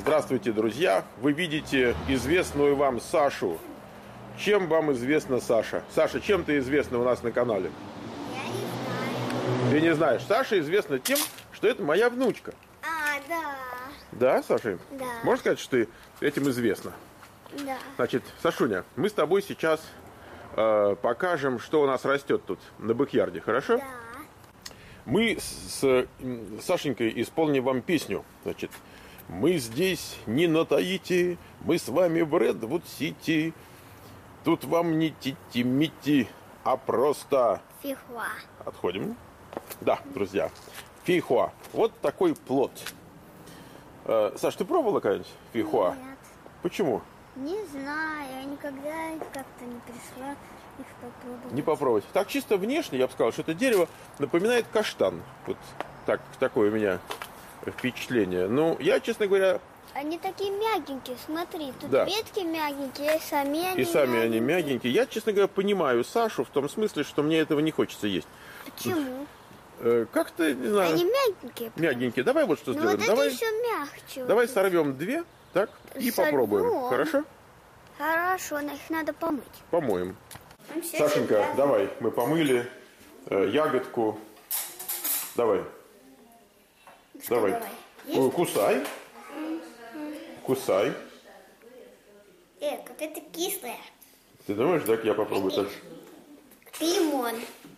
Здравствуйте, друзья! Вы видите известную вам Сашу. Чем вам известна Саша? Саша, чем ты известна у нас на канале? Я не знаю. Ты не знаешь. Саша известна тем, что это моя внучка. Да. Да, Саша? Да. Можно сказать, что ты этим известна? Да. Значит, Сашуня, мы с тобой сейчас покажем, что у нас растет тут на бэк-ярде, хорошо? Да. Мы с Сашенькой исполним вам песню. Значит, мы здесь не на Таити, мы с вами в Редвуд-Сити. Тут вам не тити-мити, а просто... Фихуа. Отходим. Да, друзья, фейхоа. Вот такой плод. Саш, ты пробовала когда-нибудь фейхоа? Нет. Почему? Не знаю, я никогда как-то не пришла их попробовать. Не попробовать. Так чисто внешне, я бы сказал, что это дерево напоминает каштан. Вот такое у меня впечатление. Ну, я, честно говоря... Они такие мягенькие, смотри, тут Да. ветки мягенькие, и сами они мягенькие. Я, честно говоря, понимаю Сашу в том смысле, что мне этого не хочется есть. Почему? Как-то, не знаю... Они мягенькие. Мягенькие. Давай вот что Ну сделаем. вот Давай, это еще мягче. давай вот. сорвем две, так, и Сорвем. попробуем. Хорошо? Хорошо, но их надо помыть. Помоем. Ну, всё Сашенька, сюда. давай, мы помыли ягодку. Давай. Что Давай. Есть? Ой, кусай. Кусай. Вот это кислое. Ты думаешь, так я попробую так? Лимон.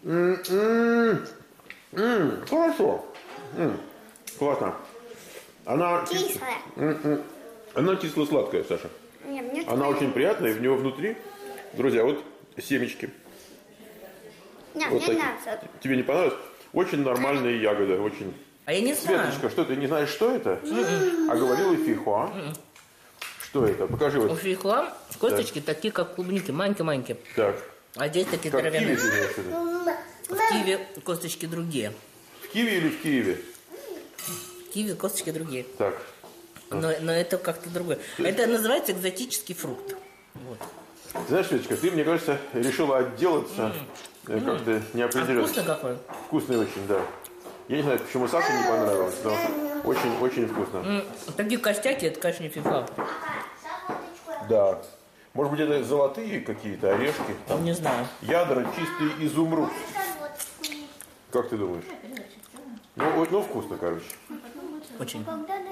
Хорошо. Классно. Она Кислое. Она кисло-сладкая, Саша. Не, мне Она очень приятная, и в него внутри, друзья, вот семечки. Не, Вот мне такие. нравится. Тебе не понравилось? Очень нормальные ягоды, очень. А я не знаю. Светочка, что ты не знаешь, что это? А говорила фейхоа. Что это? Покажи У вот. фейхоа косточки такие, как клубники, маленькие-маленькие. Так. А здесь такие Как киви здоровенные. ты имеешь в виду? В киви косточки другие. В киви или в Киеве? В киви косточки другие. Так. Но это как-то другое. Это называется экзотический фрукт. Вот. Знаешь, Светочка, ты, мне кажется, решила отделаться как-то А неопределенно. вкусно какой? Вкусный очень, да. Я не знаю, почему Саше не понравилось, но очень-очень вкусно. Такие костяки, это, конечно, не фейхоа. Да. Может быть, это золотые какие-то орешки? Там Не знаю. ядра чистый изумруд. Как ты думаешь? Ну, вкусно, короче. Очень. Когда